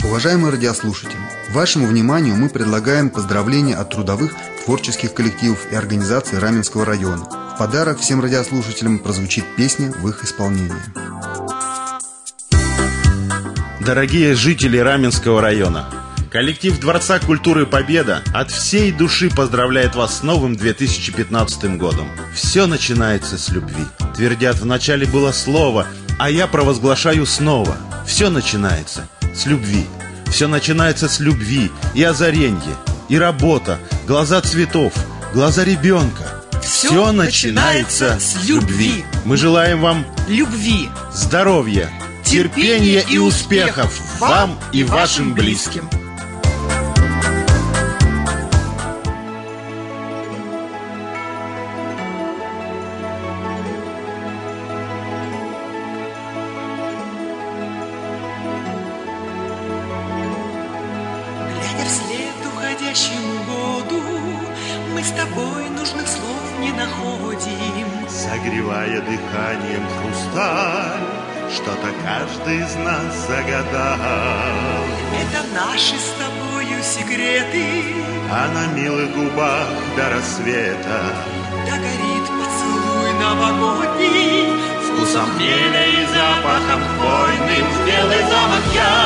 Уважаемые радиослушатели, вашему вниманию мы предлагаем поздравления от трудовых, творческих коллективов и организаций Раменского района. В подарок всем радиослушателям прозвучит песня в их исполнении. Дорогие жители Раменского района, коллектив Дворца культуры «Победа» от всей души поздравляет вас с новым 2015 годом. Все начинается с любви. Твердят, в начале было слово, а я провозглашаю снова. Все начинается с любви. Все начинается с любви и озаренье, и работа, глаза цветов, глаза ребенка. Все начинается с любви. Мы желаем вам любви, здоровья, терпения и успехов вам и вашим близким. глядя вслед уходящему году, мы с тобой нужных слов не находим. Согревая дыханием хрусталь, что-то каждый из нас загадал. Это наши с тобою секреты, А на милых губах до рассвета догорит поцелуй новогодний, вкусом хмеля и запахом хвойным. В белый замок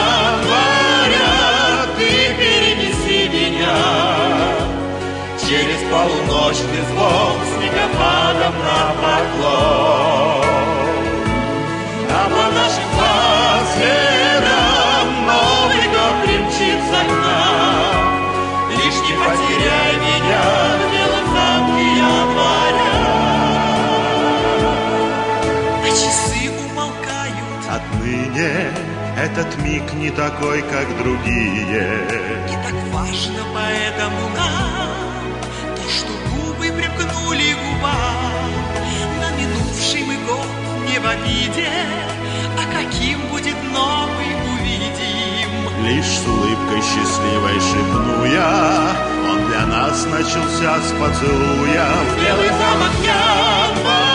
января ты перенеси меня через полуночный звон снегопадом на поклон. А по нашим квартирам Новый год примчится к нам. Лишь не потеряй меня в белом замке января. А часы умолкают. Отныне этот миг не такой, как другие. И так важно поэтому нам то, что губы примкнули к губам. На минувший мы год не в обиде, а каким будет новый, увидим. Лишь с улыбкой счастливой шепну я, он для нас начался с поцелуя. Белый замок января